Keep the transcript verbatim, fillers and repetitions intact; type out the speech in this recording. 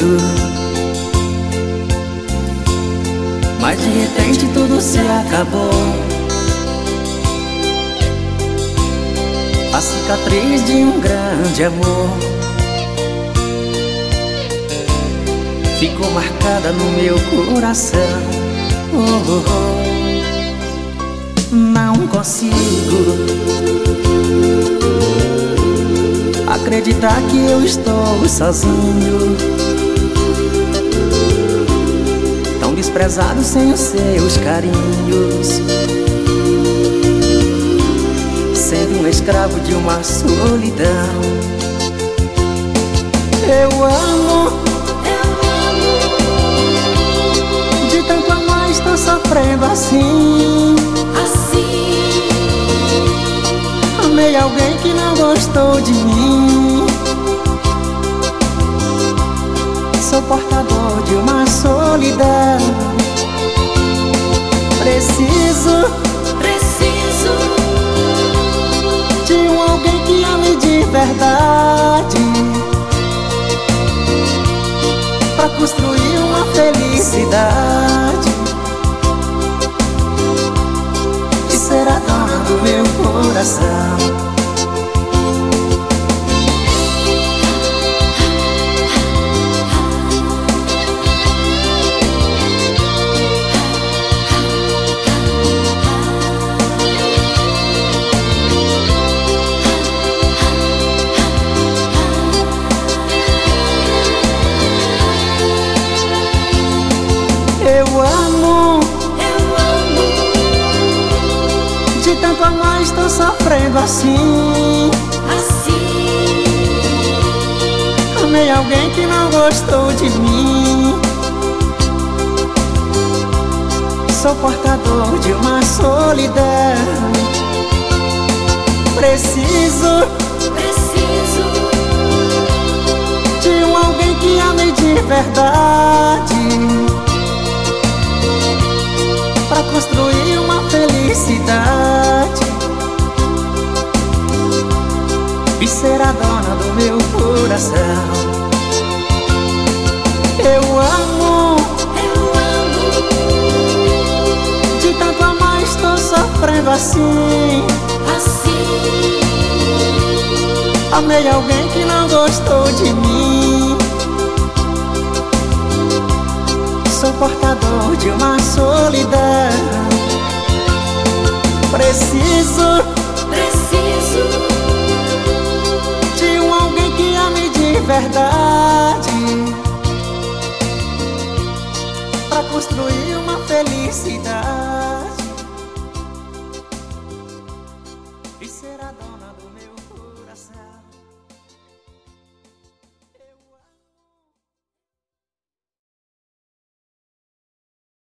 medo, mas de repente tudo se acabou. A cicatriz de um grande amor ficou marcada no meu coração. Oh, oh, oh. Não consigo acreditar que eu estou sozinho, tão desprezado sem os seus carinhos, sendo um escravo de uma solidão. Eu amo, Eu amo, de tanto amar estou sofrendo assim. assim. Amei alguém que não gostou de mim. Sou portador de uma solidão. Preciso, Preciso de um alguém que ame de verdade, pra construir uma felicidade e ser a dona do meu coração. Eu amo, Eu amo, de tanto amar estou sofrendo assim. assim. Amei alguém que não gostou de mim. Sou portador de uma solidão. Preciso, Preciso de um alguém que ame de verdade, pra construir uma felicidade e ser a dona do meu coração. Eu amo, Eu amo, de tanto amar estou sofrendo assim. assim. Amei alguém que não gostou de mim. Sou portador de uma solidão. Preciso, Preciso de um alguém que ame de verdade, pra construir uma felicidade e ser a